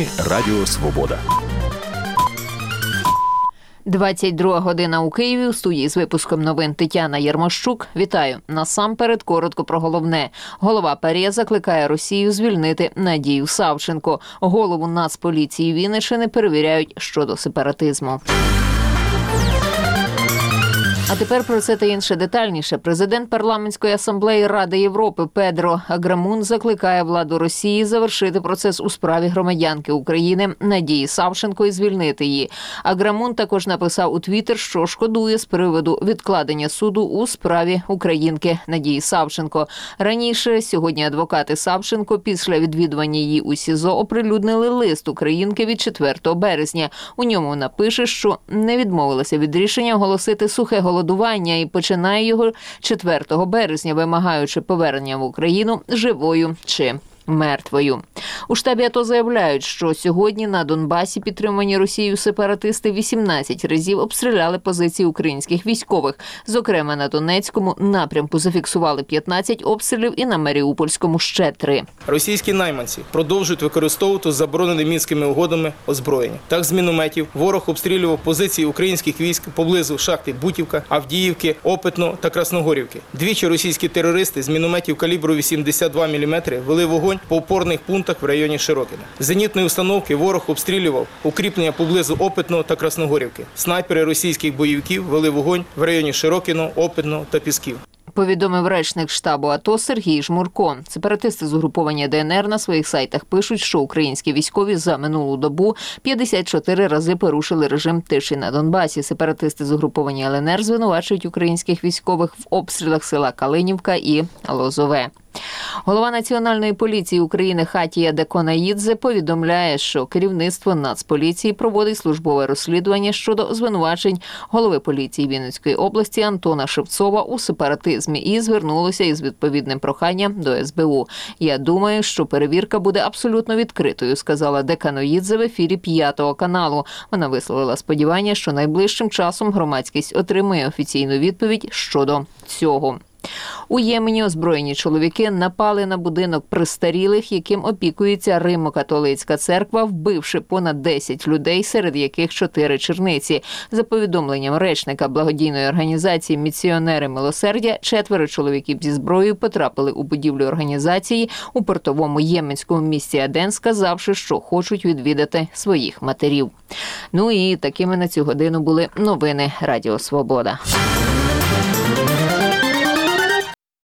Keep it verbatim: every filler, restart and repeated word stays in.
Ми Радіо Свобода. двадцять друга година у Києві. У студії з випуском новин Тетяна Єрмощук. Вітаю. Насамперед коротко про головне. Голова ПАРЄ закликає Росію звільнити Надію Савченко. Голову Нацполіції Вінниччини перевіряють щодо сепаратизму. А тепер про це та інше детальніше. Президент Парламентської асамблеї Ради Європи Педро Аграмун закликає владу Росії завершити процес у справі громадянки України Надії Савченко і звільнити її. Аграмун також написав у Твіттер, що шкодує з приводу відкладення суду у справі українки Надії Савченко. Раніше сьогодні адвокати Савченко після відвідування її у СІЗО оприлюднили лист українки від четвертого березня. У ньому напише, що не відмовилася від рішення оголосити сухе голодування і починає його четвертого березня, вимагаючи повернення в Україну живою чи мертвою. У штабі АТО заявляють, що сьогодні на Донбасі підтримані Росією сепаратисти вісімнадцять разів обстріляли позиції українських військових. Зокрема, на Донецькому напрямку зафіксували п'ятнадцять обстрілів і на Маріупольському ще три. Російські найманці продовжують використовувати заборонене Мінськими угодами озброєння. Так, з мінометів ворог обстрілював позиції українських військ поблизу шахти Бутівка, Авдіївки, Опитно та Красногорівки. Двічі російські терористи з мінометів калібру вісімдесят два міліметри вели вогонь по опорних пунктах в районі Широкіна. З зенітної установки ворог обстрілював укріплення поблизу Опитного та Красногорівки. Снайпери російських бойовиків вели вогонь в районі Широкіно, Опитного та Пісків. Повідомив речник штабу АТО Сергій Жмурко. Сепаратисти з угруповання ДНР на своїх сайтах пишуть, що українські військові за минулу добу п'ятдесят чотири рази порушили режим тиші на Донбасі. Сепаратисти з угруповання ЛНР звинувачують українських військових в обстрілах села Калинівка і Лозове. Голова Національної поліції України Хатія Деконаїдзе повідомляє, що керівництво Нацполіції проводить службове розслідування щодо звинувачень голови поліції Вінницької області Антона Шевцова у сепаратизмі і звернулося із відповідним проханням до ес бе у. «Я думаю, що перевірка буде абсолютно відкритою», сказала Деканоїдзе в ефірі п'ятого каналу. Вона висловила сподівання, що найближчим часом громадськість отримає офіційну відповідь щодо цього. У Ємені озброєні чоловіки напали на будинок престарілих, яким опікується Римо-католицька церква, вбивши понад десять людей, серед яких чотири черниці. За повідомленням речника благодійної організації «Місіонери милосердя», четверо чоловіків зі зброєю потрапили у будівлю організації у портовому єменському місті Аден, сказавши, що хочуть відвідати своїх матерів. Ну і такими на цю годину були новини Радіо Свобода.